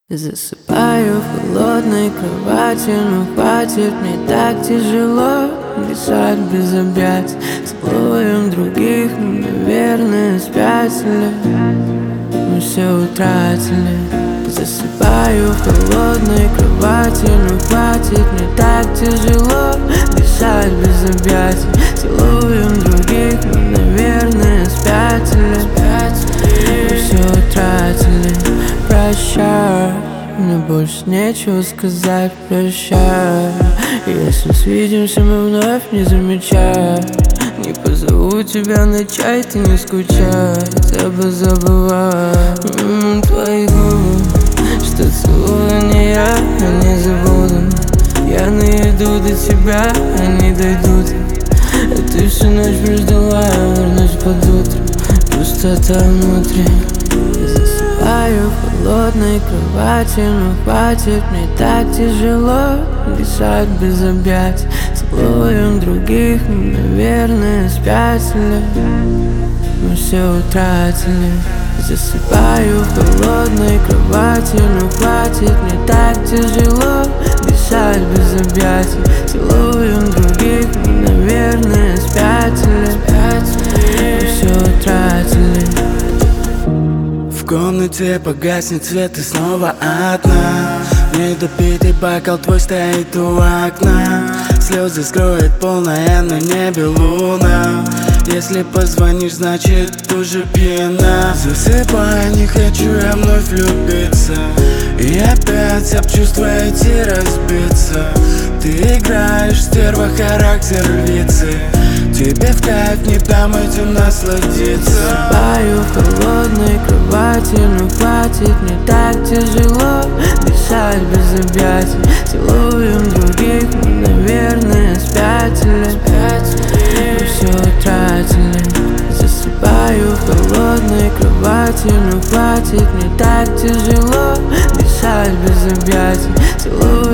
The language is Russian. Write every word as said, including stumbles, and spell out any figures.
Засыпаю в холодной кровати, но хватит, мне так тяжело дышать без объятий. Целуем других, мы, наверное, спятили, мы все утратили. Засыпаю в холодной кровати, но хватит, мне так тяжело дышать без объятий. Целуем других, мы, наверное, спятили, мы все утратили. Прощай, мне больше нечего сказать, прощай. Если свидимся, мы вновь не замечая. Не позову тебя на чай, ты не скучай. Хотя бы забывай м-м, твои губы, что целую не я, я не забуду. Я найду до тебя, они дойдут. А ты всю ночь прождала, я вернусь под утро. Пустота внутри. Засыпаю в холодной кровати, но хватит, мне так тяжело дышать без объятий. Целуем других, мы, наверное, спятили, мы все утратили. Засыпаю в холодной кровати, но хватит, мне так тяжело дышать без объятий. Целуем других, мы, наверное, спятили, мы все утратили. В комнате погаснет свет и снова одна. Недопитый бокал твой стоит у окна. Слезы скроет полная на небе луна. Если позвонишь, значит уже пьяна. Засыпай, не хочу я вновь влюбиться. И опять обчувствуете разбиться. Ты играешь, стерва, характер львицы. Тебе в кайф, не дам этим насладиться. Засыпаю в холодной кровати, но хватит, мне так тяжело дышать без объятий. Целуем других, мы, наверное, спятили, мы все утратили. Засыпаю в холодной кровати, но хватит, мне так тяжело дышать без объятий. Целуем